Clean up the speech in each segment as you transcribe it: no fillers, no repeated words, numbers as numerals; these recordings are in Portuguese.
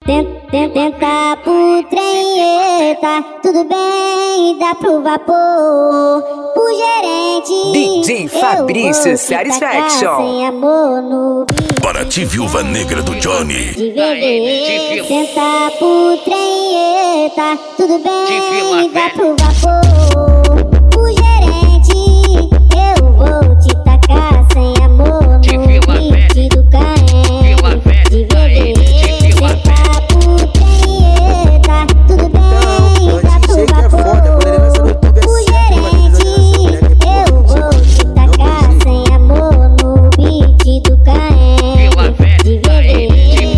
Tenta pro trem, tá tudo bem, dá pro vapor. Pro gerente, DJ Fabrício Satisfaction. Sem amor no beat. Paraty, Viúva Negra do Johnny. De bebê, tenta pro trem, tá tudo bem, dá pro vapor. Pro gerente, eu vou te tacar sem amor no beat do Caen. De bebê, tenta pro trem, tá tudo bem, dá pro vapor. Pro gerente, eu vou te tacar sem amor no beat do Caen. De bebê.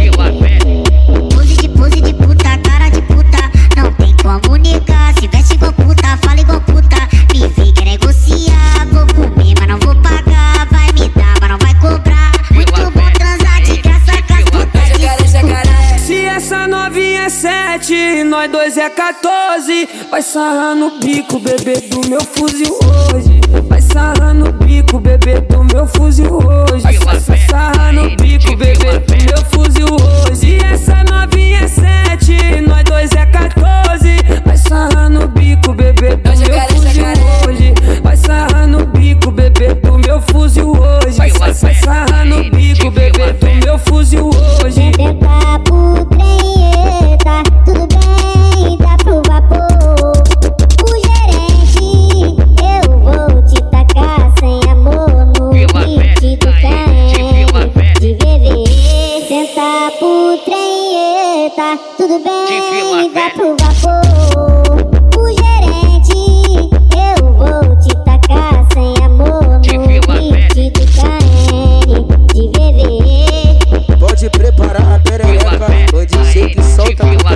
Pose de puta, cara de puta, não tem como negar. Se veste igual puta, fala igual puta. Me vem quer negociar, vou comer, mas não vou pagar. Vai me dar, mas não vai cobrar. Muito bom transar de graça com as putas de Se essa novinha é 7, nós dois é 14. Vai sarrar no bico, bebê do meu fuzil hoje. Vai sarrar no bico, bebê do meu fuzil hoje. Vai sarrar no bico, bebê do meu fuzil hoje. Se essa novinha é 7, nós dois é 14. Vai sarrar no bico, bebê do meu fuzil hoje. Vai sarrar no bico, bebê do meu fuzil hoje. Vai sarrar no bico, bebê do meu fuzil hoje. Tenta pro trem, tá tudo bem, dá pro vapor. O gerente, eu vou te tacar sem amor no beat do Caen. De bebê, tenta pro trem, tá tudo bem, dá pro vapor. O gerente, eu vou te tacar sem amor no beat do Caen. De bebê. Pode preparar a perereca, pode ser que solta.